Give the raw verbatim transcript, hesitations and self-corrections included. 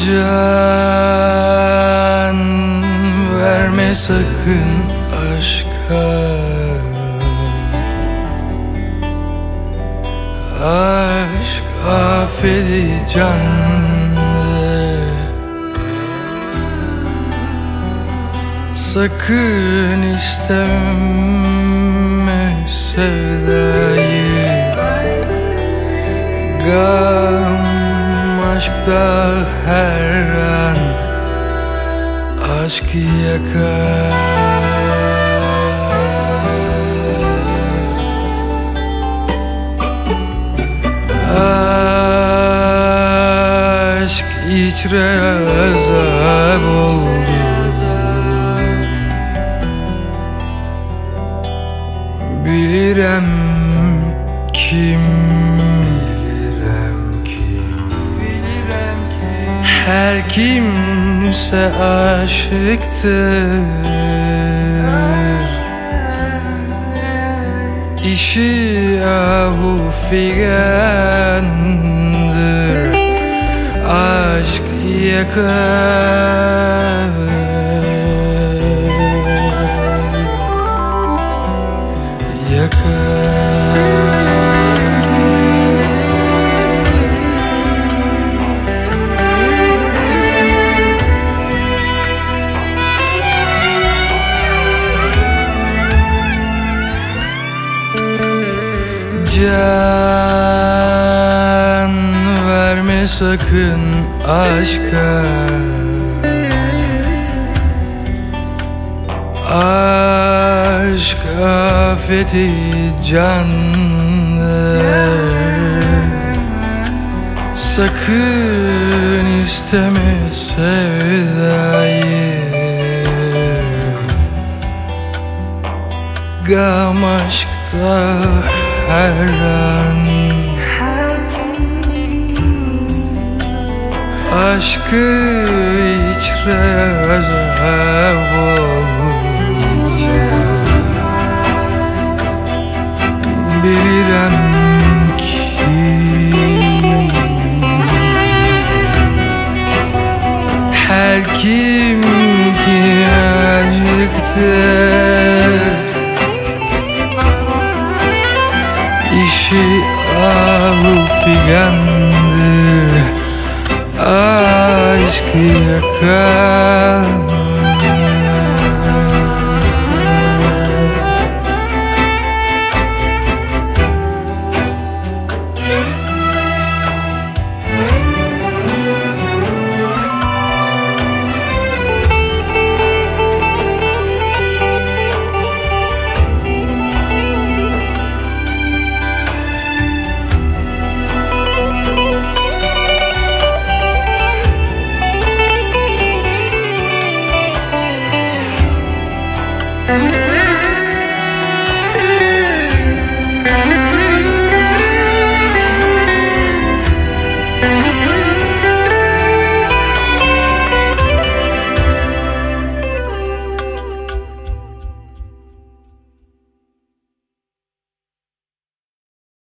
Can verme sakın aşka, aşk affedicandır. Sakın isteme sevdayı, gam aşkta her an aşk yakar. Aşk içre azap oldu, bilirem kim, bilirem kim, bilirem kim. Her kimse aşıktır, İşi ahu figandır, aşk yakar. Can verme sakın aşka, aşk afeti candır. Sakın isteme sevdayı, gam aşkta her an aşkı içre azap olacak. Bilirem ki her kim ki acıktı, İşi ahu figandır, aşk yakar.